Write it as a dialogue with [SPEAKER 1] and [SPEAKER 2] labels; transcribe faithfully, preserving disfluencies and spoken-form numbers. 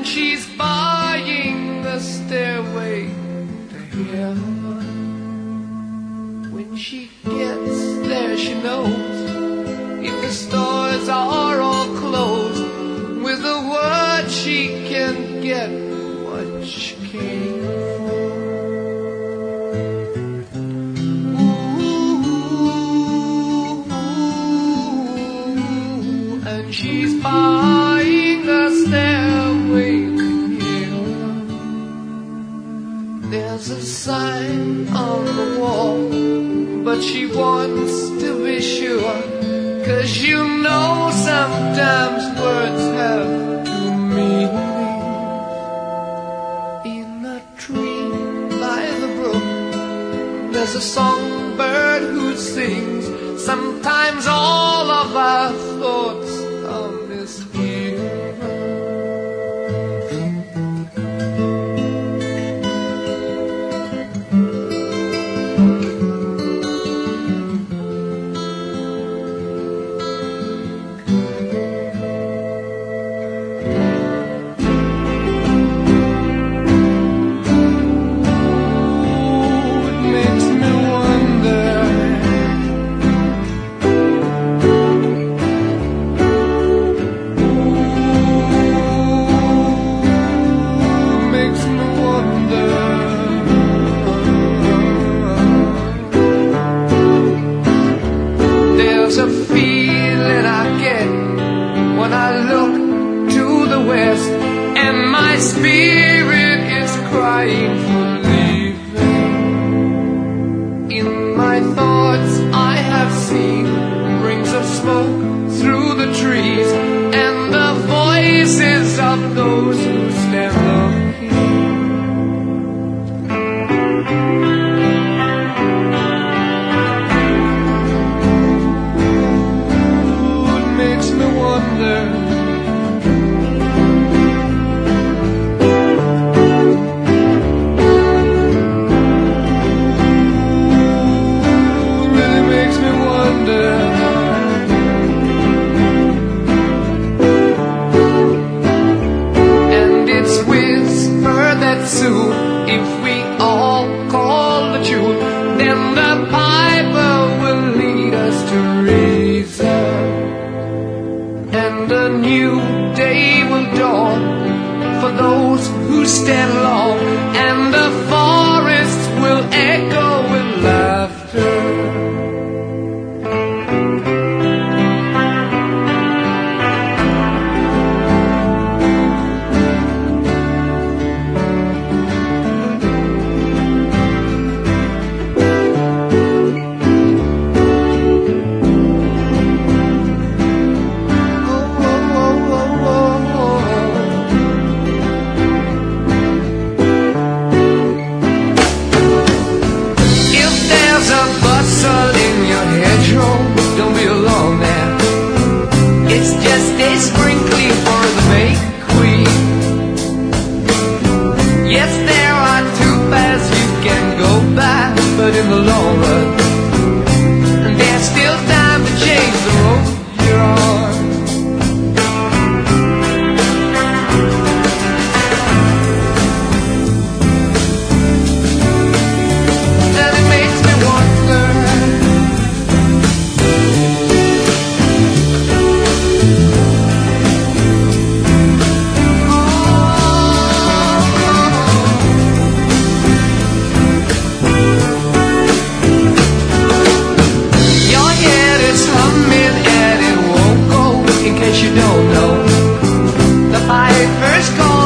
[SPEAKER 1] she's buying the stairway to heaven. When she gets there, she knows if the stores are all closed, with a word she can get what she came for. Ooh, and she's buying the stairway to heaven. There's a sign on the wall, but she wants to be sure, 'cause you know sometimes words have two meanings. In a tree by the brook, there's a songbird who sings. Sometimes all of our thoughts are misgiven. There's a feeling I get when I look to the west, and my spirit is crying for leaving. In my thoughts I have seen rings of smoke through the trees, and the voices of those who stand looking. If we all call the tune, then the piper will lead us to reason, and a new day will dawn for those who stand long, and the forests will echo with laughter. Don't be alone there. It's just a sprinkling for the May Queen. Yes, there are two paths you can go by, but in the long run, there's still time to change the road you're on. And it makes me wonder, you don't know, the piper's call.